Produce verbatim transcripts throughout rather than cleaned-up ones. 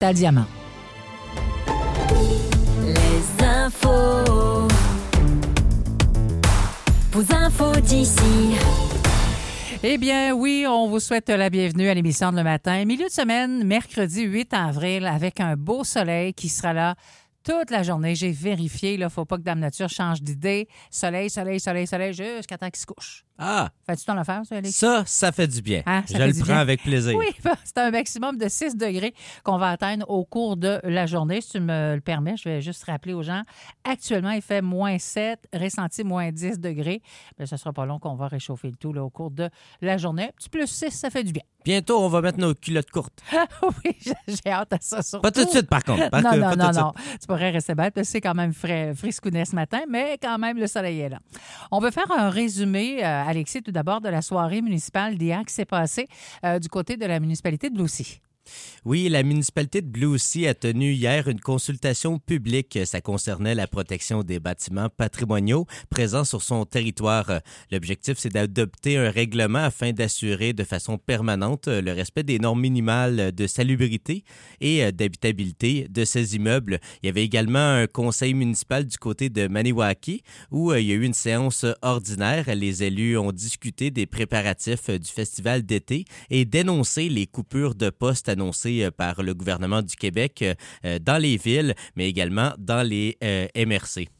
à Diamant. Les infos. Vos infos d'ici. Eh bien, oui, on vous souhaite la bienvenue à l'émission de le matin. Milieu de semaine, mercredi huit avril, avec un beau soleil qui sera là toute la journée. J'ai vérifié, il ne faut pas que Dame Nature change d'idée. Soleil, soleil, soleil, soleil, jusqu'à temps qu'il se couche. Ah! Fais-tu ton affaire, ça, Alex? Ça, ça fait du bien. Hein, ça Je fait le du prends bien. avec plaisir. Oui, c'est un maximum de six degrés qu'on va atteindre au cours de la journée. Si tu me le permets, je vais juste rappeler aux gens. Actuellement, il fait moins sept, ressenti moins dix degrés. Mais ce ne sera pas long qu'on va réchauffer le tout là, au cours de la journée. Un petit plus six, ça fait du bien. Bientôt, on va mettre nos culottes courtes. Oui, j'ai hâte à ça surtout. Pas tout de suite, par contre. Par non, que, non, pas non, tout de non. Tu pourrais rester bête parce que c'est quand même frais, friscounet ce matin, mais quand même, le soleil est là. On veut faire un résumé, euh, Alexis, tout d'abord, de la soirée municipale d'hier qui s'est passée euh, du côté de la municipalité de Bloussy. Oui, la municipalité de Bloussy a tenu hier une consultation publique. Ça concernait la protection des bâtiments patrimoniaux présents sur son territoire. L'objectif, c'est d'adopter un règlement afin d'assurer de façon permanente le respect des normes minimales de salubrité et d'habitabilité de ces immeubles. Il y avait également un conseil municipal du côté de Maniwaki où il y a eu une séance ordinaire. Les élus ont discuté des préparatifs du festival d'été et dénoncé les coupures de postes annoncées par le gouvernement du Québec euh, dans les villes, mais également dans les euh, M R C.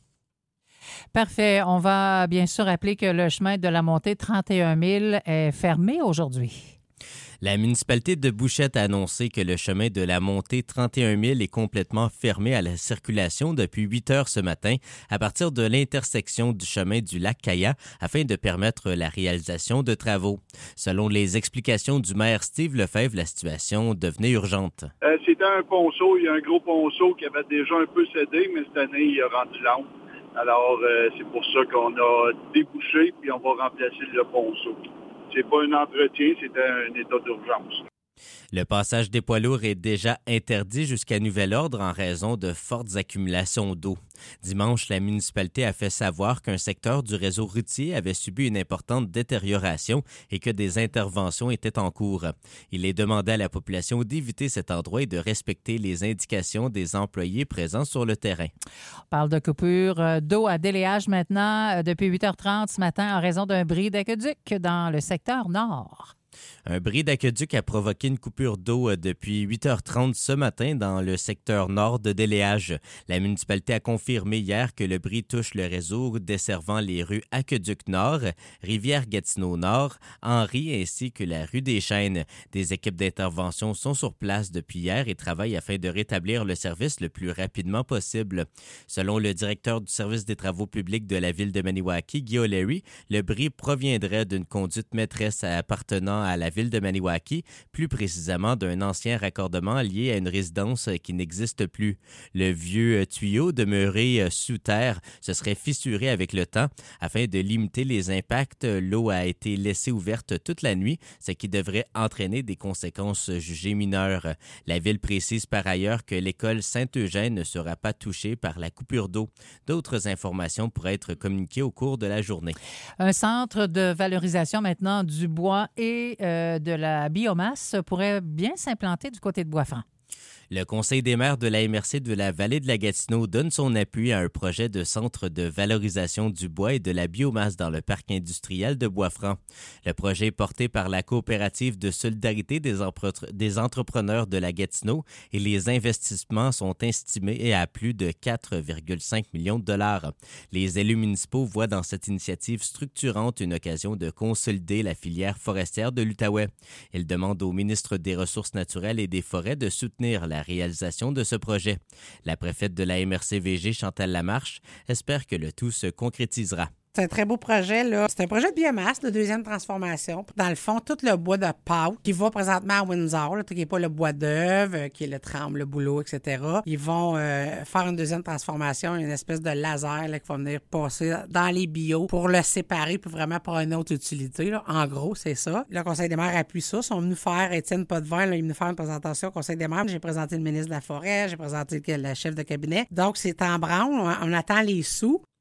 Parfait. On va bien sûr rappeler que le chemin de la montée trente et un mille est fermé aujourd'hui. La municipalité de Bouchette a annoncé que le chemin de la montée trente et un mille est complètement fermé à la circulation depuis huit heures ce matin à partir de l'intersection du chemin du lac Kaya afin de permettre la réalisation de travaux. Selon les explications du maire Steve Lefebvre, la situation devenait urgente. Euh, c'était un ponceau, il y a un gros ponceau qui avait déjà un peu cédé, mais cette année, il a rendu l'ombre. Alors, euh, c'est pour ça qu'on a débouché puis on va remplacer le ponceau. C'est pas un entretien, c'était un état d'urgence. Le passage des poids lourds est déjà interdit jusqu'à nouvel ordre en raison de fortes accumulations d'eau. Dimanche, la municipalité a fait savoir qu'un secteur du réseau routier avait subi une importante détérioration et que des interventions étaient en cours. Il est demandé à la population d'éviter cet endroit et de respecter les indications des employés présents sur le terrain. On parle de coupure d'eau à déléage maintenant depuis huit heures trente ce matin en raison d'un bris d'aqueduc dans le secteur nord. Un bris d'aqueduc a provoqué une coupure d'eau depuis huit heures trente ce matin dans le secteur nord de Déléage. La municipalité a confirmé hier que le bris touche le réseau desservant les rues Aqueduc Nord, Rivière-Gatineau Nord, Henri ainsi que la rue des Chênes. Des équipes d'intervention sont sur place depuis hier et travaillent afin de rétablir le service le plus rapidement possible. Selon le directeur du service des travaux publics de la ville de Maniwaki, Guy O'Leary, le bris proviendrait d'une conduite maîtresse appartenant à la ville de Maniwaki, plus précisément d'un ancien raccordement lié à une résidence qui n'existe plus. Le vieux tuyau demeuré sous terre se serait fissuré avec le temps. Afin de limiter les impacts, l'eau a été laissée ouverte toute la nuit, ce qui devrait entraîner des conséquences jugées mineures. La ville précise par ailleurs que l'école Saint-Eugène ne sera pas touchée par la coupure d'eau. D'autres informations pourraient être communiquées au cours de la journée. Un centre de valorisation maintenant du bois et euh, de la biomasse pourrait bien s'implanter du côté de Bois-Franc. Le Conseil des maires de la M R C de la Vallée de la Gatineau donne son appui à un projet de centre de valorisation du bois et de la biomasse dans le parc industriel de Bois-Franc. Le projet est porté par la coopérative de solidarité des, empre- des entrepreneurs de la Gatineau et les investissements sont estimés à plus de quatre virgule cinq millions de dollars. Les élus municipaux voient dans cette initiative structurante une occasion de consolider la filière forestière de l'Outaouais. Ils demandent au ministre des Ressources naturelles et des Forêts de soutenir la réalisation de ce projet. La préfète de la M R C V G, Chantal Lamarche, espère que le tout se concrétisera. C'est un très beau projet, là. C'est un projet de biomasse, de deuxième transformation. Dans le fond, tout le bois de pâte qui va présentement à Windsor, là, qui n'est pas le bois d'œuvre, euh, qui est le tremble, le bouleau, et cetera. Ils vont euh, faire une deuxième transformation, une espèce de laser là, qui va venir passer dans les bio pour le séparer, pour vraiment pour une autre utilité. Là. En gros, c'est ça. Le Conseil des maires appuie ça. Ils sont venus faire, Étienne Potvin, là, il est venu faire une présentation au Conseil des maires. J'ai présenté le ministre de la Forêt, j'ai présenté le chef de cabinet. Donc, c'est en branle. On, on attend les sous.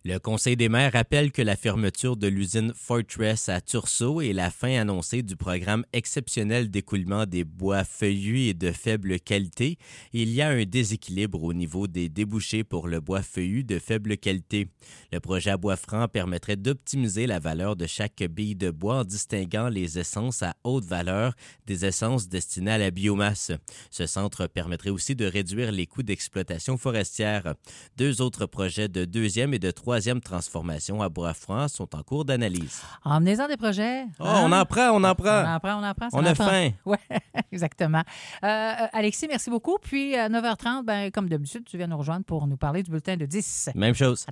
Le Conseil des maires rappelle que la fermeture de l'usine Fortress à Tursault et la fin annoncée du programme exceptionnel d'écoulement des bois feuillus et de faible qualité, il y a un déséquilibre au niveau des débouchés pour le bois feuillu de faible qualité. Le projet à bois franc permettrait d'optimiser la valeur de chaque bille de bois en distinguant les essences à haute valeur des essences destinées à la biomasse. Ce centre permettrait aussi de réduire les coûts d'exploitation forestière. Deux autres projets de deuxième et de troisième troisième transformation à Bois-Franc sont en cours d'analyse. Emmenez-en des projets. Oh, hein? on en prend, on en prend. On en prend, on en prend. Ça On a en prend. faim. Oui, exactement. Euh, Alexis, merci beaucoup. Puis à neuf heures trente, ben, comme d'habitude, tu viens nous rejoindre pour nous parler du bulletin de dix. Même chose.